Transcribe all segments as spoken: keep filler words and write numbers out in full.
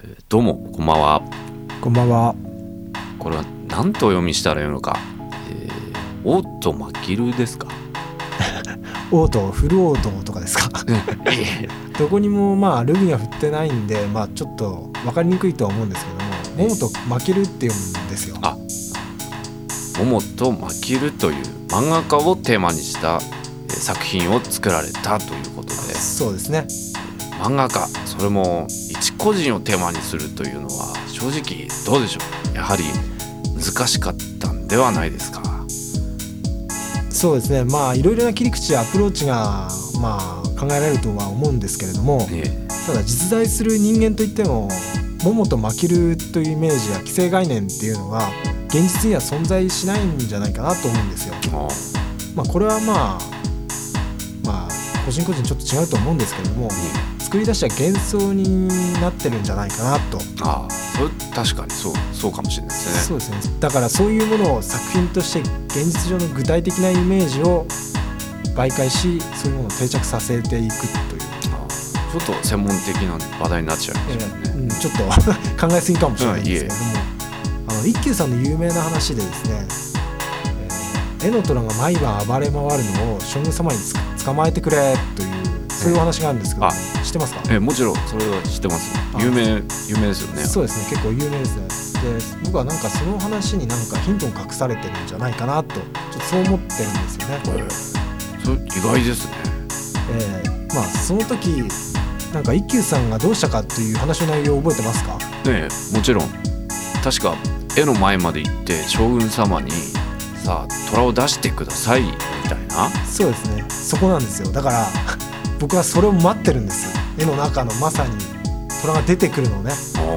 えーどうもこんばんは。 こんばんは。 これは何と読みしたらいいのか、えー、オートマキルですか？ オートフルオートとかですか？どこにもまあルビが振ってないんで、まあちょっと分かりにくいとは思うんですけども、モモとマキルって読むんですよ。 あ、モモとマキルという漫画家をテーマにしたえー作品を作られたということで、 そうですね。 漫画家、それも一個人をテーマにするというのは正直どうでしょう。やはり難しかったんではないですか？ そうですね。まあいろいろな切り口やアプローチがまあ考えられるとは思うんですけれども、 ええただ実在する人間といってもモモとマキルというイメージや既成概念っていうのが現実には存在しないんじゃないかなと思うんですよ。 あまあこれはまあまあ個人個人ちょっと違うと思うんですけども、作り出した幻想になってるんじゃないかなと。 あ、それ確かにそうそうかもしれないですね。 そうですね。だからそういうものを作品として現実上の具体的なイメージを媒介し、そういうものを定着させていくという、 あちょっと専門的な話題になっちゃいますよね。 えーうん、ちょっと考えすぎかもしれないんですけれども、あの一休さんの有名な話でですね、えー、絵の虎が毎晩暴れ回るのを将軍様につ捕まえてくれというそういうお話があるんですけど、 あ知ってますか？ えもちろんそれは知ってます。 あ有名有名ですよね。 そうですね、結構有名ですね。で僕はなんかその話になんかヒントが隠されてるんじゃないかなとちょっとそう思ってるんですよね。 えーそれ意外ですね。 えー、まあその時なんか一休さんがどうしたかという話の内容を覚えてますか？ ねえもちろん。確か絵の前まで行って将軍様にさあ虎を出してくださいみたいな。 そうですね、そこなんですよ。だから僕はそれを待ってるんですよ。絵の中のまさに虎が出てくるのをね。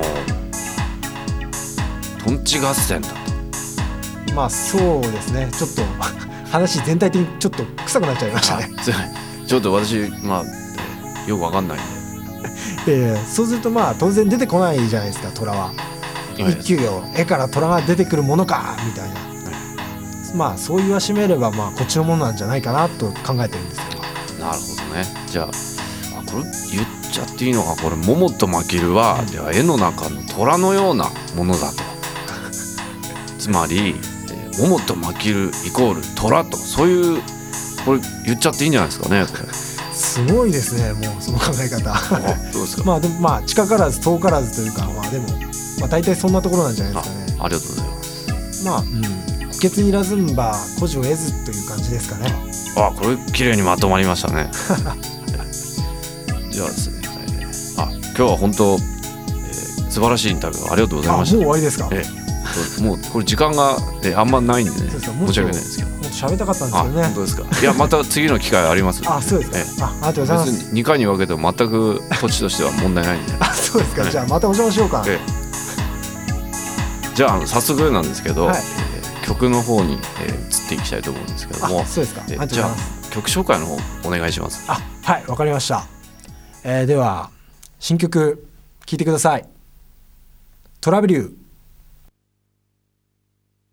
とんち合戦だと。 まあそうですね、ちょっと話全体的にちょっと臭くなっちゃいましたね。 あちょっと私まあよくわかんないんで。 えー、そうするとまあ当然出てこないじゃないですか、虎は。一休よ、絵から虎が出てくるものかみたいな、まあそう言わしめればまあこっちのものなんじゃないかなと考えてるんですけど。 なるほどね。じゃあ、あこれ言っちゃっていいのか。これモモとマキルは、では絵の中の虎のようなものだとつまり、えー、モモとマキルイコール虎と、そういうこれ言っちゃっていいんじゃないですかね。これすごいですね、もうその考え方。 あどうですか？ まあでもまあ近からず遠からずというか、まあでもまあ大体そんなところなんじゃないですかね。 あありがとうございます。 まあ、うん、不潔にらずんば孤児を得ずという感じですかね。 あこれ綺麗にまとまりましたね。じゃあですね、えーあ今日は本当、えー素晴らしいインタビューありがとうございあ、もうました。 終わりですか？ ええもうこれ時間が、えーあんまないんでね、 そうですか、もっと申し訳ないですけど。 もっと喋りたかったんですあけどね。 本当ですか？いやまた次の機会ありますんで。 あ、そうですか。 ええあ、ありがとうございま別す。 ににかいに分けても全く土地としては問題ないんで。 あ、そうですか。 ねじゃあまたお邪魔しようかな。 ええじゃあ、あの早速なんですけど、 はいえー曲の方に、えー移っていきたいと思うんですけども、 あ、そうですか。ありえがとうごじゃあざいます。 曲紹介の方お願いします。 あ、はい、わかりました。えーでは新曲聴いてください。トラベリュー。